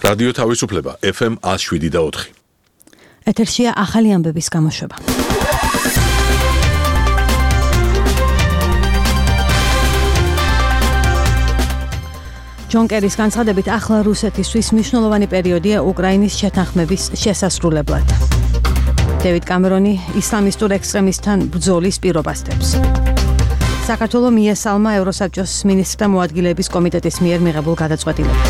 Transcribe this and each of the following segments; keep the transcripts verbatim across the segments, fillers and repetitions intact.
რადიო თავისუფლება ეფ ემ one oh seven და four. ეთერშია ახალი ამბების გამოშვება. ჯონ კერის განცხადებით ახლა რუსეთისთვის მნიშვნელოვანი პერიოდია უკრაინის შეთანხმების შესასრულებლად. დევიდ კამერონი ისლამისტურ ექსტრემისტთან ბრძოლის პირობას დებს. საქართველოს მიესალმა ევროსაბჭოს მინისტრთა მოადგილეების კომიტეტის მიერ მიღებულ გადაწყვეტილებას.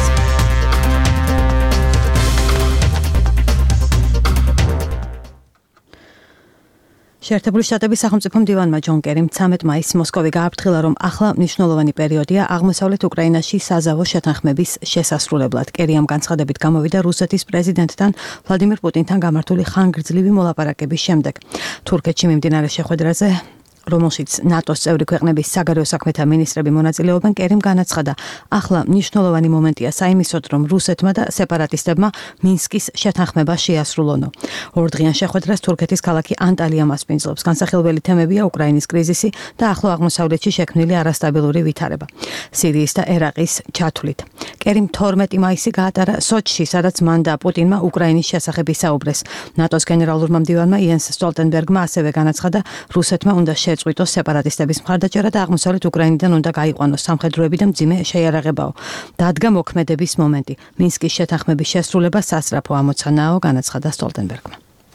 შეერთებული შტატების სახელმწიფო მდივანმა ჯონ კერიმ ცამეტ მაისს მოსკოვი გააფრთხილა, რომ ახლა მნიშვნელოვანი პერიოდია აღმოსავლეთ უკრაინაში საზავო შეთანხმების შესასრულებლად. კერი ამ განცხადებით გამოვიდა რუსეთის პრეზიდენტთან ვლადიმირ პუტინთან გამართული ხანგრძლივი მოლაპარაკების შემდეგ. თურქეთში მიმდინარე შეხვედრაზე, რომელშიც ნატოს წევრი ქვეყნების საგარეო საქმეთა მინისტრები მონაწილეობენ, კერიმ განაცხადა, ახლა მნიშვნელოვანი მომენტია საიმისოდ, რომ რუსეთმა და სეპარატისტებმა მინსკის შეთანხმება შეასრულონო. ორდღიან შეხვედრას თურქეთის ქალაქი ანტალია მასპინძლობს. განსახილველი თემებია უკრაინის კრიზისი და ახლო აღმოსავლეთში შექმნილი არასტაბილური ვითარება, სირიის და ერაყის ჩათვლით. კერიმ თორმეტი მაისი გაატარა სოჩში, სადაც მან და პუტინმა უკრაინის შესახებ ისაუბრეს. ნატოს გენერალურმა მდივანმა იენს სტოლტენბერგმა ასევე განაცხადა, რუსეთმა უნდა შეწყვიტოს სეპარატისტების მხარდაჭერა და აღმოსავლეთ უკრაინიდან უნდა გაიყვანოს სამხედროები და მძიმე შეიარაღებაო. დადგა მოქმედების მომენტი. მინსკის შეთანხმების შესრულება სასწრაფო ამოცანაა, განაცხადა სტოლტენბერგმა.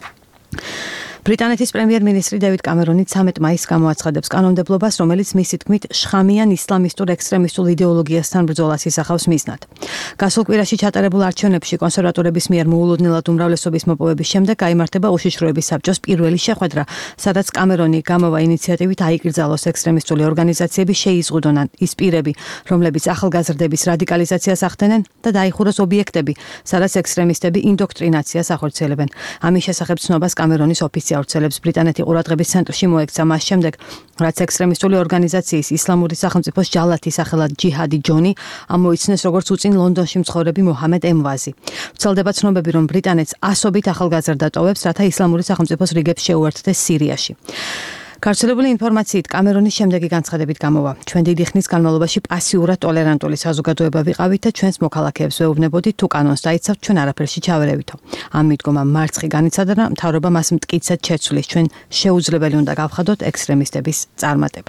ბრიტანეთის პრემიერ-მინისტრი დევიდ კამერონი ცამეტ მაისს გამოაცხადებს კანონმდებლობას, რომელიც მისი თქმით შხამიან ისლამისტურ ექსტრემისტულ იდეოლოგიასთან ბრძოლას ისახავს მიზნად. გასულ კვირაში ჩატარებულ არჩევნებში კონსერვატორების მიერ მოულოდნელად უმრავლესობის მოპოვების შემდეგ გაიმართება უშიშროების საბჭოს პირველი შეხვედრა, სადაც კამერონი გამოვა ინიციატივით აიკრძალოს ექსტრემისტული ორგანიზაციები, შეიზღუდონ ის პირები, რომლებიც ახალგაზრდების რადიკალიზაციას ახდენენ და დაიხუროს ობიექტები, სადაც ექსტრემისტები ინდოქტრინაციას ახორციელებენ. ამის შესახებ ცნობას კამერონის ოფისი ავრცელებს. ბრიტანეთი ყურადღების ცენტრში მოექცა მას შემდეგ, რაც ექსტრემისტული ორგანიზაციის ისლამური სახელმწიფოს ჯალათი სახელად ჯიჰადი ჯონი ამოიცნეს როგორც უწინ ლონდონში მცხოვრები მოჰამედ ემვაზი. ვრცელდება ცნობები, რომ ბრიტანეთს ასობით ახალგაზრდა ტოვებს, რათა ისლამური სახელმწიფოს რიგებს შეუერთდეს სირიაში. გავრცელებული ინფორმაციით კამერონის შემდეგი განცხადებით გამოვა. ჩვენ დიდი ხნის განმავლობაში პასიურად ტოლერანტული საზოგადოება ვიყავით და ჩვენს მოქალაქეებს ვეუბნებოდით, თუ კანონს დაიცავთ, ჩვენ არაფერში ჩავერევითო. ამ მიდგომა მარცხი განიცადა და მთავრობა მას მტკიცედ შეცვლის. ჩვენ შეუძლებელი უნდა გავხადოთ ექსტრემისტების წარმატება.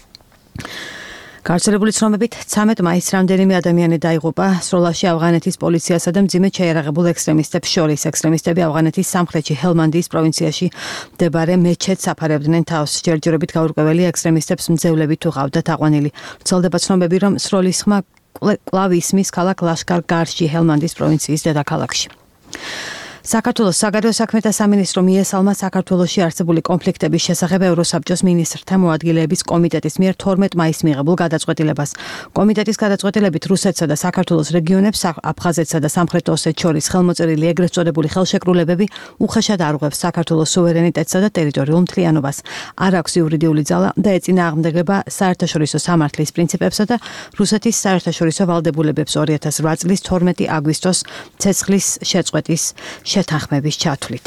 გავრცელებული ცნობებით ცამეტ მაისს რამდენიმე ადამიანი დაიღუპა სროლაში ავღანეთის პოლიციასა და მძიმედ შეიარაღებულ ექსტრემისტებს შორის. ექსტრემისტები ავღანეთის სამხრეთში ჰელმანდიის პროვინციაში მდებარე მეჩეთს აფარებდნენ თავს. ჯერჯერობით გაურკვეველი ექსტრემისტებს მძევლებით უყავდათ აყვანილი. ვრცელდება ცნობები, რომ სროლის ხმა კვლავ ისმის ქალაქ ლაშკარ-გარში, ჰელმანდის პროვინციის დედაქალაქში. საქართველოს საგარეო საქმეთა სამინისტრო მიესალმა საქართველოში არსებული კონფლიქტების შესახებ ევროსაბჭოს მინისტრთა მოადგილეების კომიტეტის მიერ თორმეტ მაისს მიღებულ გადაწყვეტილებას. კომიტეტის გადაწყვეტილებით რუსეთსა და საქართველოს რეგიონებს, აფხაზეთსა და სამხრეთ ოსეთს შორის ხელმოწერილი ეგრეთ წოდებული ხელშეკრულებები უხეშად არღვევს საქართველოს სუვერენიტეტსა და ტერიტორიულ მთლიანობას. არ აქვს იურიდიული ძალა და ეწინააღმდეგება საერთაშორისო სამართლის პრინციპებსა და რუსეთის საერთაშორისო ვალდებულებებს ორი ათას რვა წლის თორმეტი აგვისტოს ცეცხლის შეწყვეტის შეთანხმების ჩათვლით.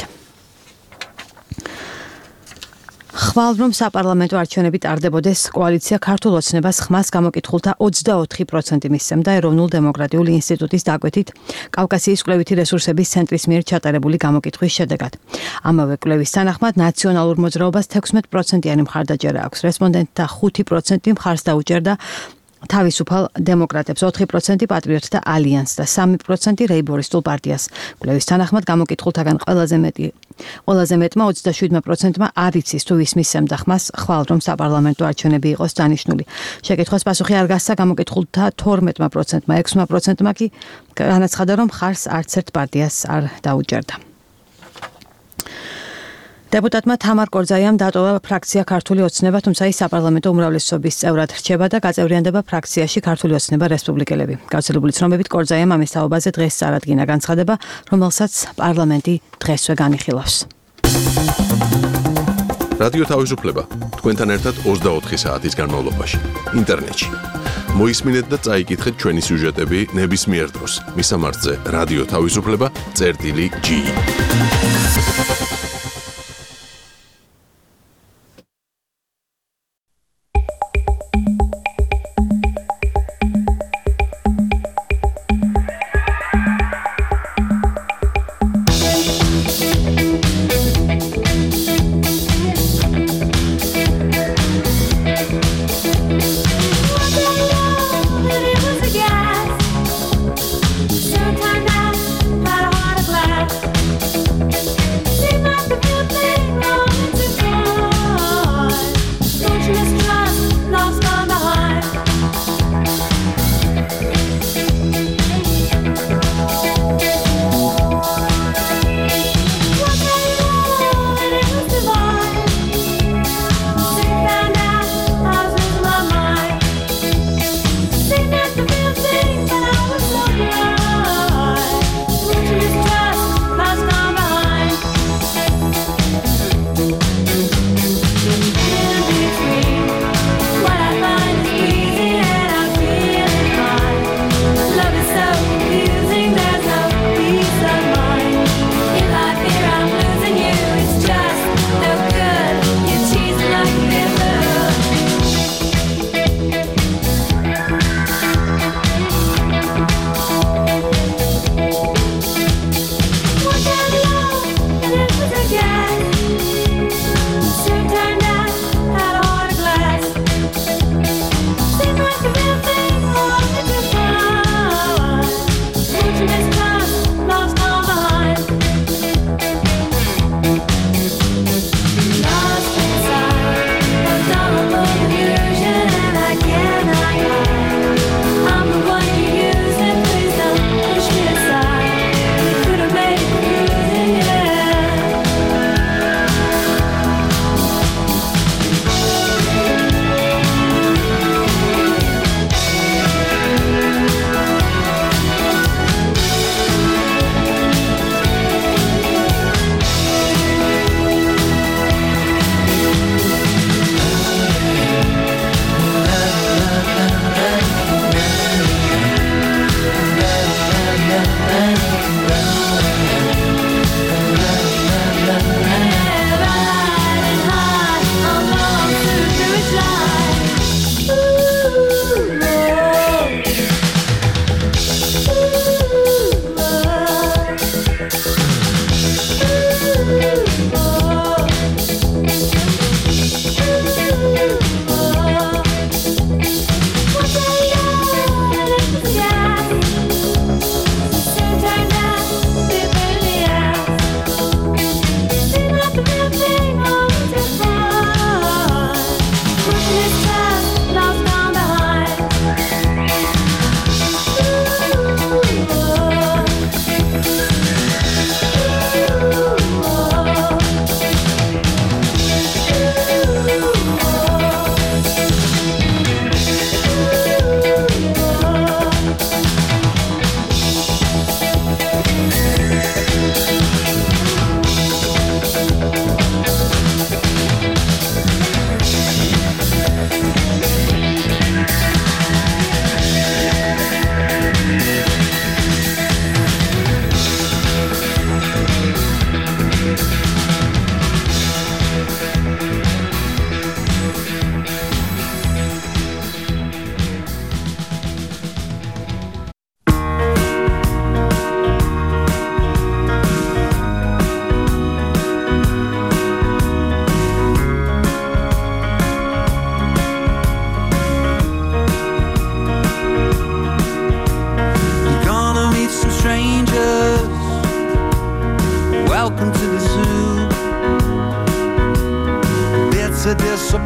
ხვალ რომ საპარლამენტო არჩევნები ტარდებოდეს, კოალიცია ქართულ ოცნებას ხმას გამოკითხულთა ოცდაოთხი პროცენტი მისცემდა ეროვნულ დემოკრატიული ინსტიტუტის დაკვეთით კავკასიის კვლევითი რესურსების ცენტრის მიერ ჩატარებული გამოკითხვის შედეგად. ამავე კვლევის თანახმად ნაციონალურ მოძრაობას თექვსმეტ პროცენტიანი მხარდაჭერა აქვს. რესპონდენტთა ხუთი პროცენტი მხარს დაუჭერდა თავისუფალ დემოკრატებს, ოთხი პროცენტი პატრიოტთა ალიანსს და სამი პროცენტი რეიბორისტულ პარტიას. კვლევის თანახმად გამოკითხულთაგან ყველაზე მეტი ყველაზე მეტმა ოცდაშვიდმა პროცენტმა არ იცის თუ ვის მისცემდა ხმას ხვალ რომ საპარლამენტო არჩევნები იყოს დანიშნული. შეკითხვას პასუხი არ გასცა გამოკითხულთა თორმეტმა პროცენტმა, ექვსმა პროცენტმა კი განაცხადა, რომ ხარს არც ერთ პარტიას არ დაუჭერდა. დეპუტატმა თამარ კორძაიამ დატოვა ფრაქცია ქართული ოცნება, თუმცა ის საპარლამენტო უმრავლესობის წევრად რჩება და გაწევრიანდება ფრაქციაში ქართული ოცნება რესპუბლიკელები. გავრცელებული ცნობებით კორძაიამ ამის თაობაზე დღეს წარადგინა განცხადება, რომელსაც პარლამენტი დღესვე განიხილავს. რადიო თავისუფლება თქვენთან ერთად ოცდაოთხი საათის განმავლობაში ინტერნეტში. მოისმინეთ და წაიკითხეთ ჩვენი სიუჟეტები ნებისმიერ დროს. მისამართზე რადიო თავისუფლება წერტილი ჯი.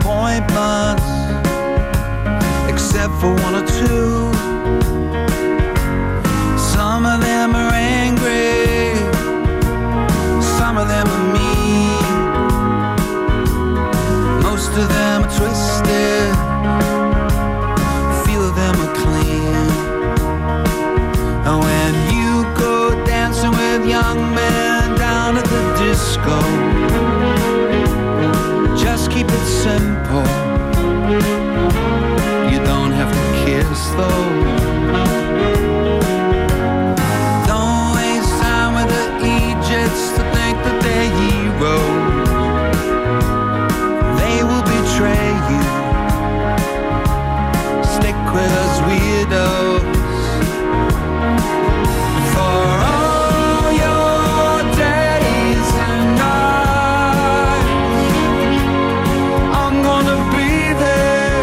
appointments, except for one or two. Some of them are angry, some of them are mean, most of them are twisted, a few of them are clean. And when you go dancing with young men down at the disco, just keep it simple. You don't have to kiss though. Don't waste time with the Egypts to think that they're heroes. They will betray you. Stick with us weirdos. For all your days and nights, I'm gonna be there.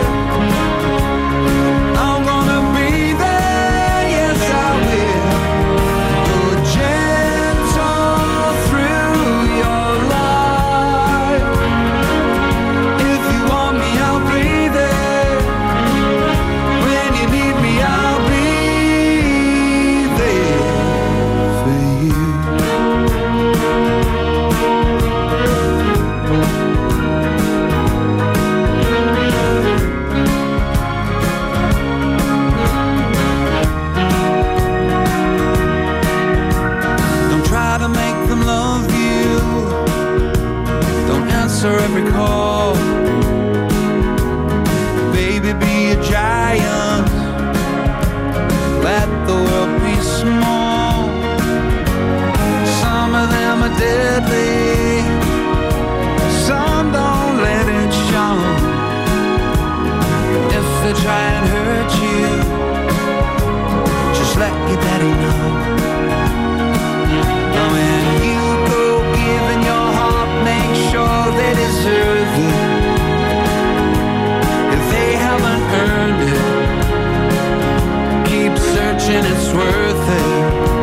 I'm gonna be there, yes I will. Go gentle through your life. If you want me, I'll be there. When you need me, I'll be there for you. Don't try to make them love you. Don't answer every call. Baby, be a giant. Let the world be small. Some of them are deadly, some don't let it show. If they try and hurt you, just let your daddy know. And when you go giving your heart, make sure they deserve it. If they haven't earned it, keep searching, it's worth it.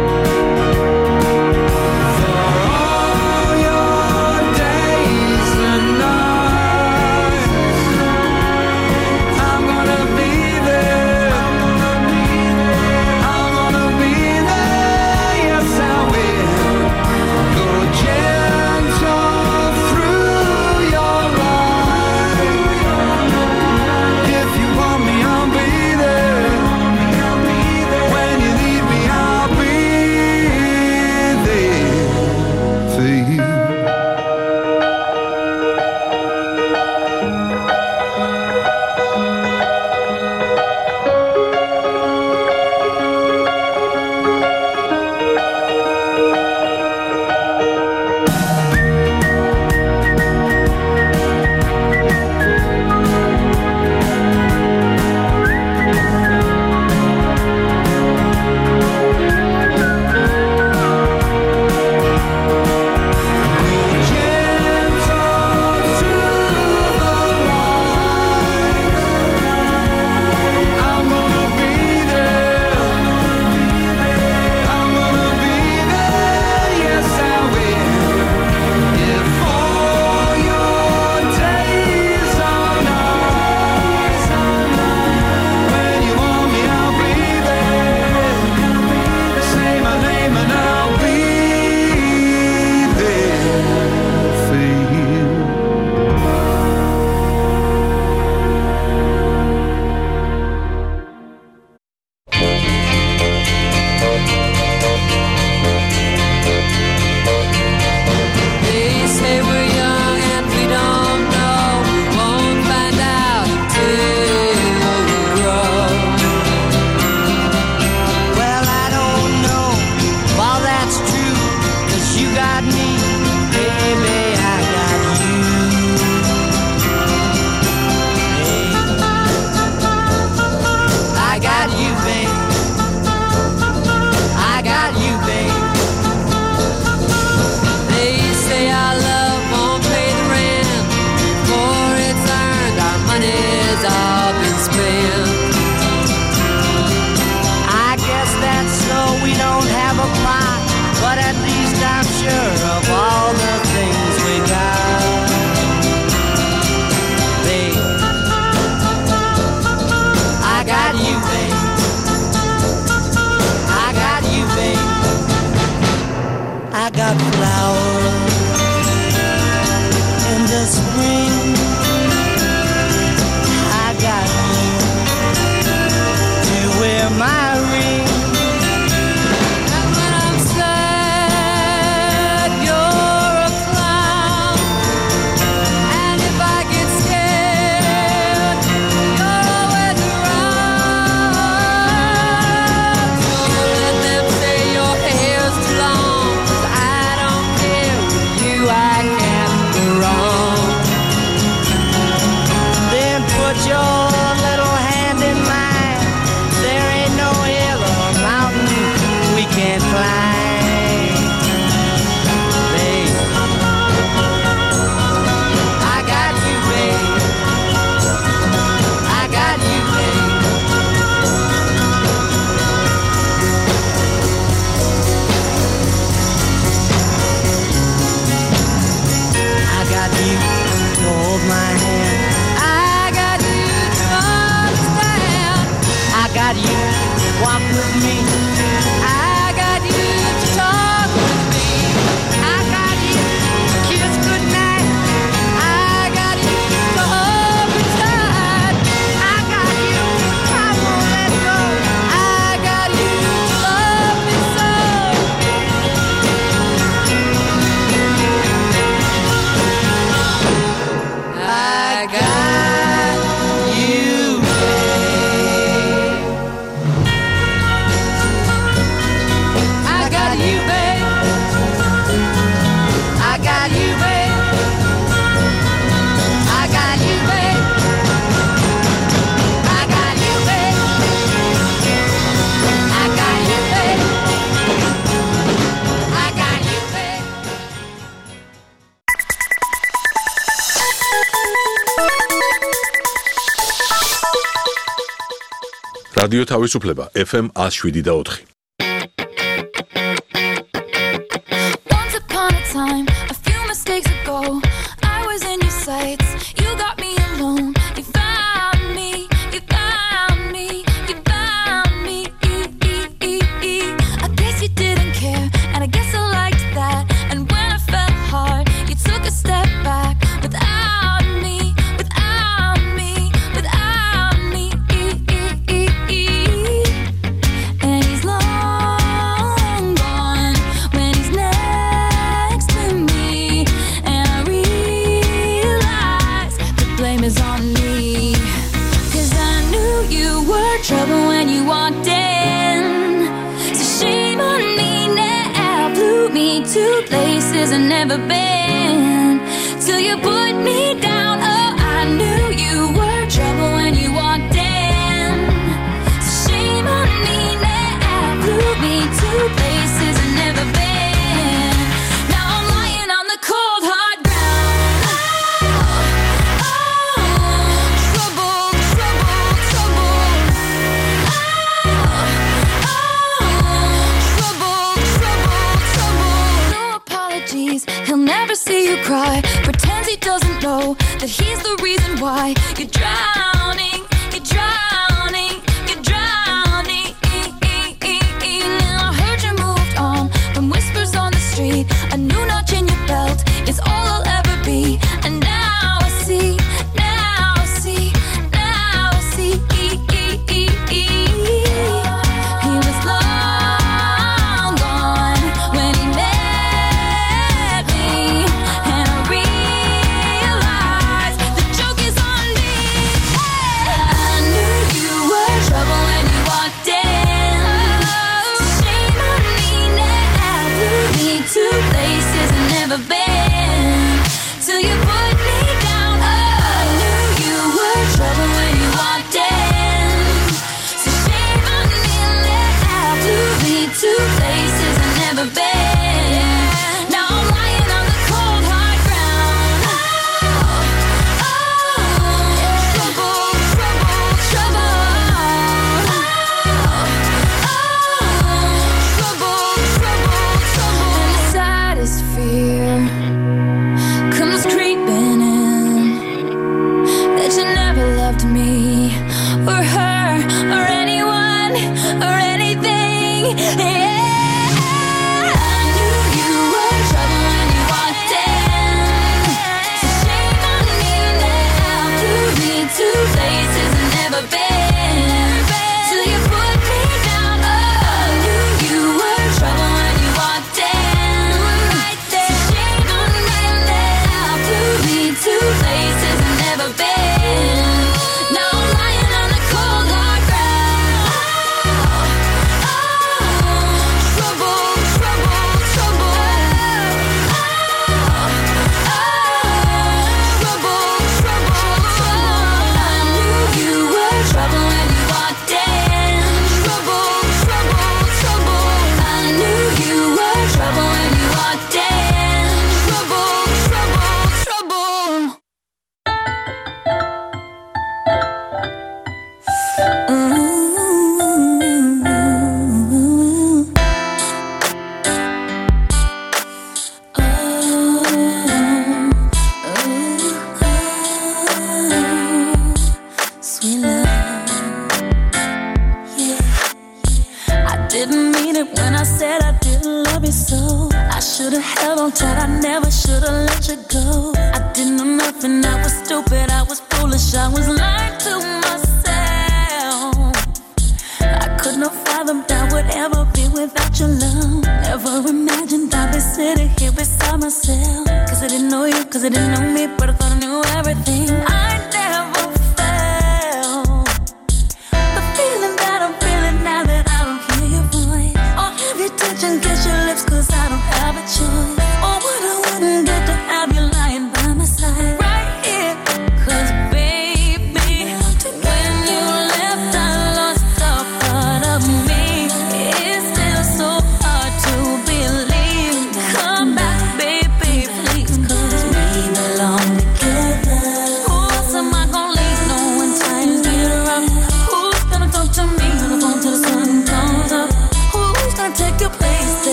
For all your days and nights, I'm gonna be there. I'm gonna be there, yes I will. Go gentle through your life. If you want me, I'll be there. When you need me, I'll be there for you. Of all the things we got, they რადიო თავისუფლება F M one oh seven და four. Once upon a time, a few mistakes ago, I was in your sights. You got me alone. You found me. You found me. You found me. I guess you didn't care, and I guess I liked that. And when I fell hard, you took a step back without me, without me, without me. And he's long gone when he's next to me, and I realize the blame is on me. 'Cause I knew you were trouble when you walked in. So shame on me now, blew me to places I've never been. Till you put me down, oh, I knew you were trouble when you walked in. So shame on me now, blew me to places I've never been. Now I'm lying on the cold hard ground. Oh, oh, trouble, trouble, trouble. Oh, oh, trouble, trouble, trouble. No apologies, he'll never see you cry. Pretends he doesn't know that he's the reason why you're drowning, you're drowning, you're drowning. Now I heard you moved on from whispers on the street. A new notch in your belt is all I'll ever be. And now I see, now I see, now I see. He was long gone when he met me, and I realized the joke is on me. I knew you were trouble when you walked in. Shame on me now, blew me to places I've never been. Till you put me down, oh, I knew you were trouble when you walked in. So shame on me now, blew me to places I've never been. Now I'm lying on the cold hard ground. Oh, oh, trouble, trouble, trouble. Oh, oh, trouble, trouble, trouble. And the saddest fear comes creeping in, that you never loved me or her or anyone or anything. Yeah, I knew you were trouble when you walked in. So shame on me now, blew me to places I've never been. Till you put me down, oh, I knew you were trouble when you walked in. So shame on me now, blew me to places I've never been. Now I'm lying on the cold hard ground. Oh, oh, trouble, trouble, trouble. Oh, oh, trouble, trouble, trouble. I knew you were trouble when you walked in. Trouble, trouble, trouble. I knew you were trouble when you walked in. Trouble, trouble, trouble. Sweet love, yeah. I didn't mean it when I said I didn't love you so. I should've held on tight, I never should've let you go. I didn't know nothing, I was stupid, I was foolish, I was lying to myself. I could not fathom that I would ever be without your love. Never imagined I'd be sitting here beside myself. Cause I didn't know you, cause I didn't know me, but I thought I knew everything. I never felt the feeling that I'm feeling now that I don't hear your voice. Or have you touch and kiss your lips, cause I don't have a choice. Or what I wouldn't get to have you lying by my side right here. Cause baby, when you left I lost a part of me. It's still so hard to believe. Come back baby, please, cause we belong together.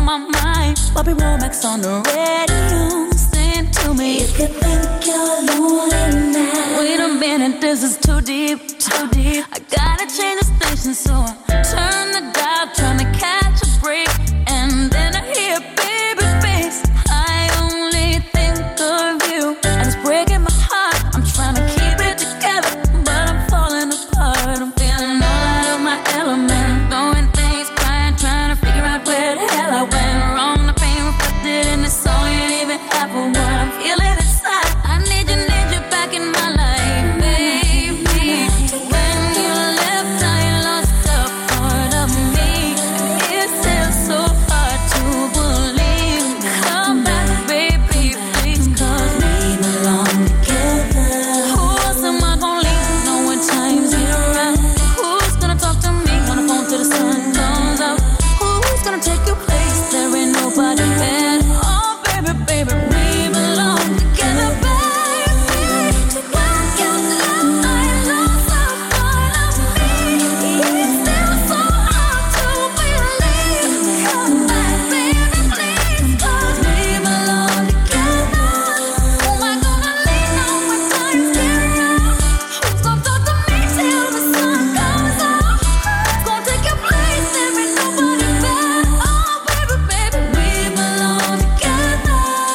my mind. Bobby Womack's on the radio. Sing to me if you think you're lonely now. Wait a minute, this is too deep, too deep. I gotta change the station, so I turn the dial, trying to catch a break. And then I hear baby face. I only think of you, and it's breaking my heart. I'm trying to keep it together, but I'm falling apart. I'm feeling all out of my element, throwing things, crying, trying to figure out where the hell I went wrong. The pain reflected in the song ain't even half of what I'm feeling inside. I need you, need you back in my life, baby. When you left, I lost a part of me. It's still so hard to believe. Come back, baby, please, 'cause we belong together. Who else am I gonna leave? No one times you around. Who's gonna talk to me on the phone till the sun comes out? Who's gonna take your place? There ain't nobody better. Oh, baby, baby, we belong together, baby. When you left, I lost a part of me. It's still so hard to believe. Come back, baby, please, 'cause we belong together. Who am I gonna lean on when times get rough? Who's gonna talk to me till the sun comes out? Who's gonna take your place? There ain't nobody better. Oh, baby, baby, we belong together.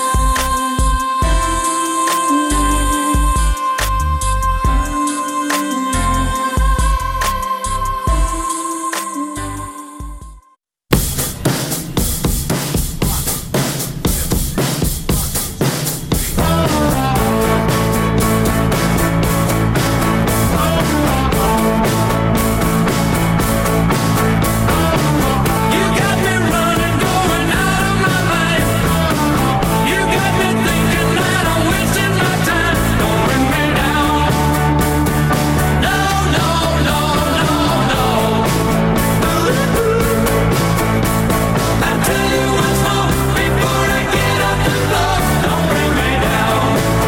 You got me running, going out of my mind. You got me thinking that I'm wasting my time. Don't bring me down. No, no, no, no, no. I tell you once more before I get off the floor. Don't bring me down.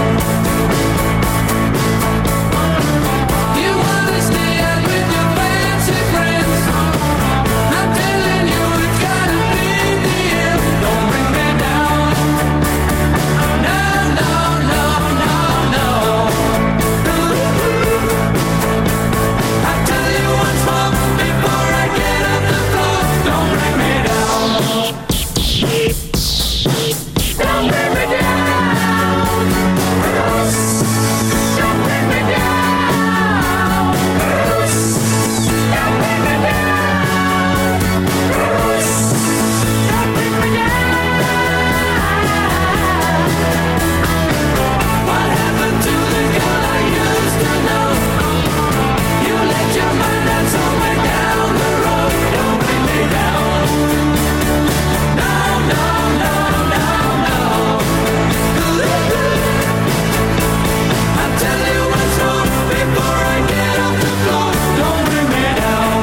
You wanna stay out with your fancy friends. I'm telling you it's gotta be the end. Don't bring me down. No, no, no, no, no. I tell you once more before I get off the floor. Don't bring me down. Don't bring me down. Don't bring me down. Don't bring me down. Don't bring me down. What happened to the girl I used to know? You let your mind out somewhere down the road. Don't bring me down. No, no, no, no, no. I tell you once more before I get off the floor. Don't bring me down.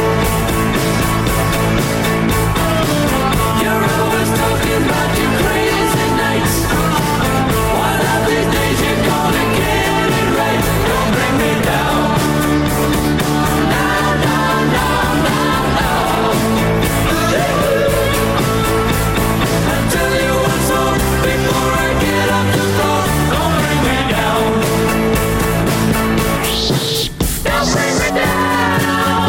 You're always talking about your crazy nights. One of these days you're gonna get it right. Don't bring me down. No, no, no, no, no. I tell you once more before I get off the floor. Don't bring me down. Don't bring me down.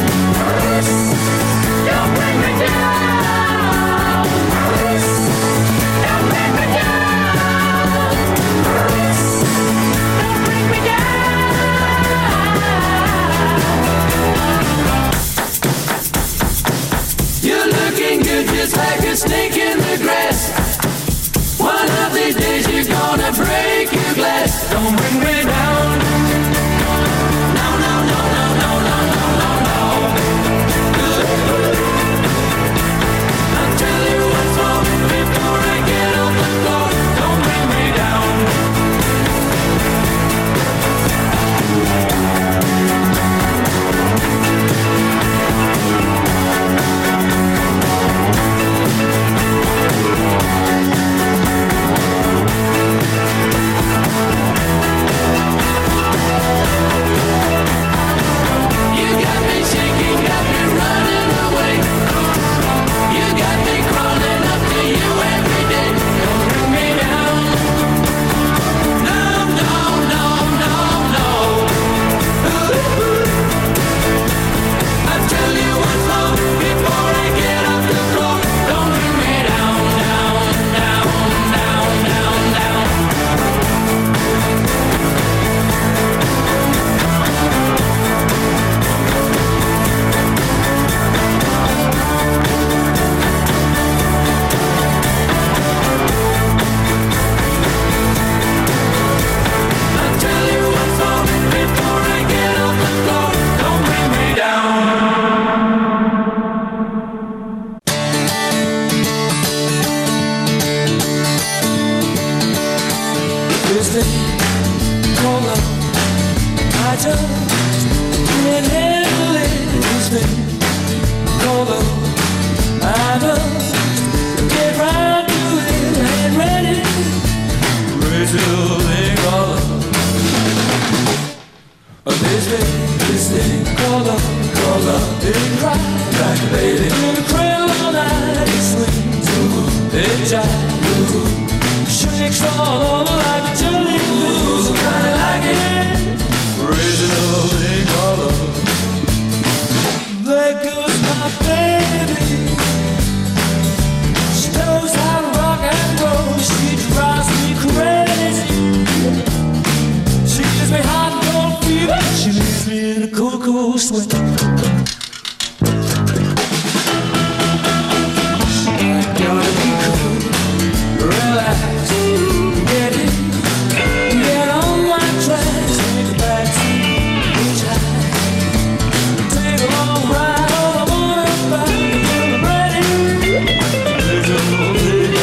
Don't bring me down. Don't bring me down. Don't bring me down. You're looking good just like a snake in the grass. One of these days you're gonna break your glass. Don't bring me down. No, no, no, no, no, no, no, no, no. I'll tell you once more before I get off the floor. Don't bring me down. edge I shakes all over like a jelly blues. Kinda like it, raising up in color. There goes my baby. She knows how to rock and roll. She drives me crazy. She gives me hot and cold fever. She leaves me in a cool, cool sweat. Gotta be cool, relax, get it, get on my tracks, take a backseat, hitchhike, take a long ride on the motorbike until I'm ready. There's a little bit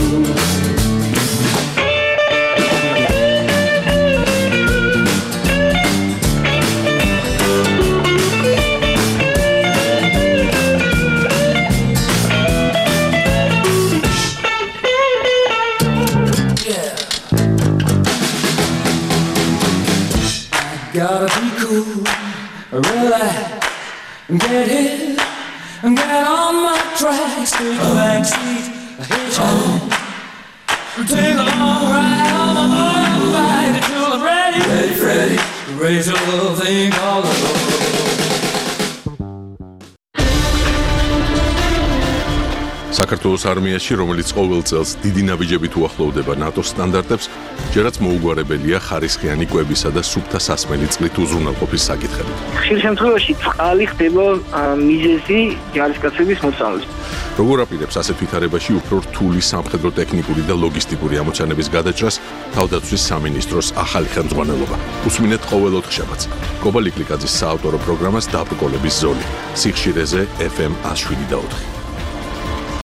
gotta be cool, relax, get it, get on my tracks, take a backseat, hitchhike, take a long ride on my motorbike until I'm ready, ready, ready, raise a little thing all over. საქართველოს არმიაში, რომელიც ყოველ წელს დიდი ნაბიჯებით უახლოვდება ნატოს სტანდარტებს, ჯერაც მოუგვარებელია ხარისხიანი კვებისა და სუფთა სასმელი წყლით უზრუნველყოფის საკითხები. ხშირ შემთხვევაში წყალი ხდება მიზეზი ჯარისკაცების მოწამვლის. როგორ აპირებს ასეთ ვითარებაში უფრო რთული სამხედრო ტექნიკური და ლოგისტიკური ამოცანების გადაჭრას თავდაცვის სამინისტროს ახალი ხელმძღვანელობა. უსმინეთ ყოველ ოთხშაბათს. კობა ლიკლიკაძის საავტორო პროგრამას დაბრკოლების ზოლი. სიხშირეზე ეფ ემ ათს შვიდი და ოთხი.